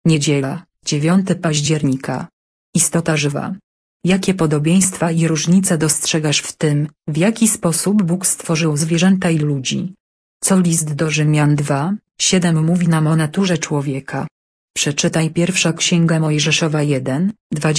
Niedziela, 9 października. Istota żywa. Jakie podobieństwa i różnice dostrzegasz w tym, w jaki sposób Bóg stworzył zwierzęta i ludzi? Co list do Rzymian 2:7 mówi nam o naturze człowieka? Przeczytaj pierwsza Księga Mojżeszowa 1,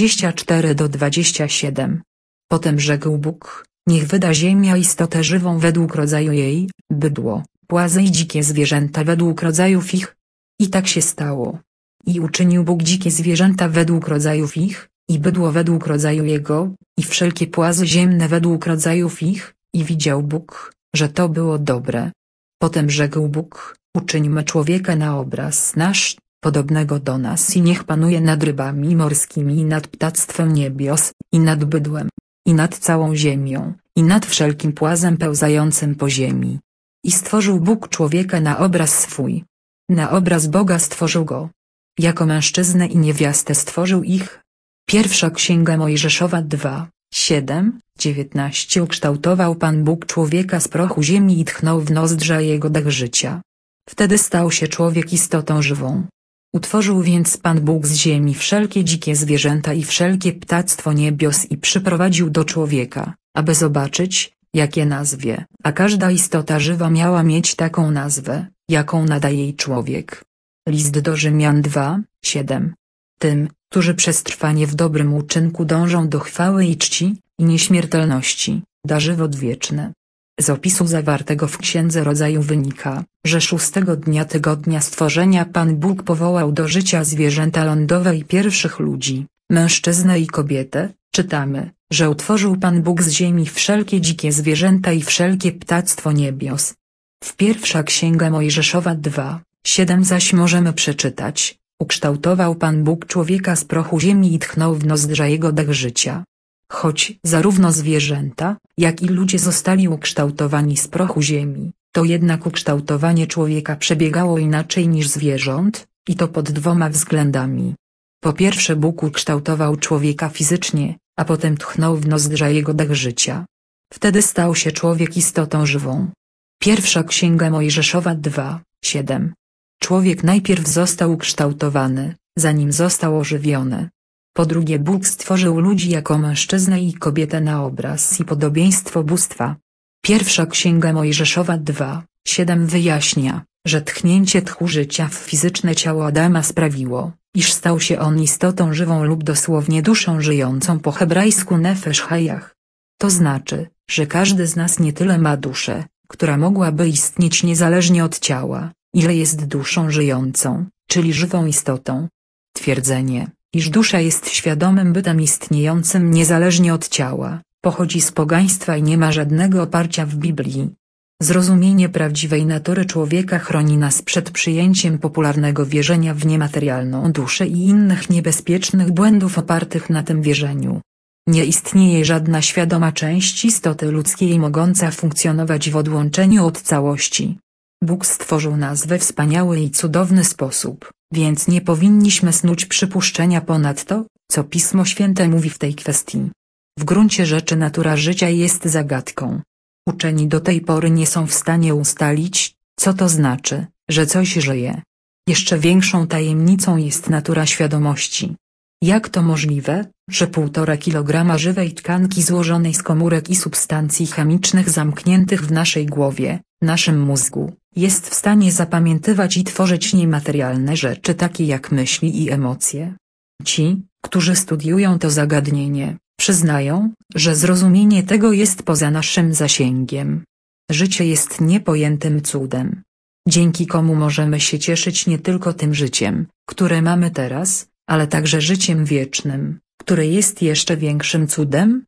24-27. Potem rzekł Bóg, niech wyda ziemia istotę żywą według rodzaju jej, bydło, płazy i dzikie zwierzęta według rodzajów ich. I tak się stało. I uczynił Bóg dzikie zwierzęta według rodzajów ich, i bydło według rodzaju jego, i wszelkie płazy ziemne według rodzajów ich, i widział Bóg, że to było dobre. Potem rzekł Bóg, uczyńmy człowieka na obraz nasz, podobnego do nas i niech panuje nad rybami morskimi i nad ptactwem niebios, i nad bydłem, i nad całą ziemią, i nad wszelkim płazem pełzającym po ziemi. I stworzył Bóg człowieka na obraz swój. Na obraz Boga stworzył go. Jako mężczyznę i niewiastę stworzył ich. Pierwsza Księga Mojżeszowa 2:7-19 Ukształtował Pan Bóg człowieka z prochu ziemi i tchnął w nozdrza jego dech życia. Wtedy stał się człowiek istotą żywą. Utworzył więc Pan Bóg z ziemi wszelkie dzikie zwierzęta i wszelkie ptactwo niebios i przyprowadził do człowieka, aby zobaczyć, jakie nazwie, a każda istota żywa miała mieć taką nazwę, jaką nadaje jej człowiek. List do Rzymian 2:7. Tym, którzy przez trwanie w dobrym uczynku dążą do chwały i czci, i nieśmiertelności, da żywot wieczne. Z opisu zawartego w Księdze Rodzaju wynika, że 6 dnia tygodnia stworzenia Pan Bóg powołał do życia zwierzęta lądowe i pierwszych ludzi, mężczyznę i kobietę. Czytamy, że utworzył Pan Bóg z ziemi wszelkie dzikie zwierzęta i wszelkie ptactwo niebios. W pierwsza Księga Mojżeszowa 2:7 zaś możemy przeczytać, ukształtował Pan Bóg człowieka z prochu ziemi i tchnął w nozdrza jego dech życia. Choć zarówno zwierzęta, jak i ludzie zostali ukształtowani z prochu ziemi, to jednak ukształtowanie człowieka przebiegało inaczej niż zwierząt, i to pod 2 względami. Po pierwsze Bóg ukształtował człowieka fizycznie, a potem tchnął w nozdrza jego dech życia. Wtedy stał się człowiek istotą żywą. Pierwsza Księga Mojżeszowa 2:7. Człowiek najpierw został ukształtowany, zanim został ożywiony. Po drugie Bóg stworzył ludzi jako mężczyznę i kobietę na obraz i podobieństwo bóstwa. Pierwsza Księga Mojżeszowa 2:7 wyjaśnia, że tchnięcie tchu życia w fizyczne ciało Adama sprawiło, iż stał się on istotą żywą lub dosłownie duszą żyjącą po hebrajsku nefesh hayach. To znaczy, że każdy z nas nie tyle ma duszę, która mogłaby istnieć niezależnie od ciała, ile jest duszą żyjącą, czyli żywą istotą. Twierdzenie, iż dusza jest świadomym bytem istniejącym niezależnie od ciała, pochodzi z pogaństwa i nie ma żadnego oparcia w Biblii. Zrozumienie prawdziwej natury człowieka chroni nas przed przyjęciem popularnego wierzenia w niematerialną duszę i innych niebezpiecznych błędów opartych na tym wierzeniu. Nie istnieje żadna świadoma część istoty ludzkiej mogąca funkcjonować w odłączeniu od całości. Bóg stworzył nas we wspaniały i cudowny sposób, więc nie powinniśmy snuć przypuszczenia ponad to, co Pismo Święte mówi w tej kwestii. W gruncie rzeczy natura życia jest zagadką. Uczeni do tej pory nie są w stanie ustalić, co to znaczy, że coś żyje. Jeszcze większą tajemnicą jest natura świadomości. Jak to możliwe, że 1,5 kg żywej tkanki złożonej z komórek i substancji chemicznych zamkniętych w naszej głowie, naszym mózgu, jest w stanie zapamiętywać i tworzyć niematerialne rzeczy takie jak myśli i emocje? Ci, którzy studiują to zagadnienie, przyznają, że zrozumienie tego jest poza naszym zasięgiem. Życie jest niepojętym cudem. Dzięki komu możemy się cieszyć nie tylko tym życiem, które mamy teraz, ale także życiem wiecznym, które jest jeszcze większym cudem?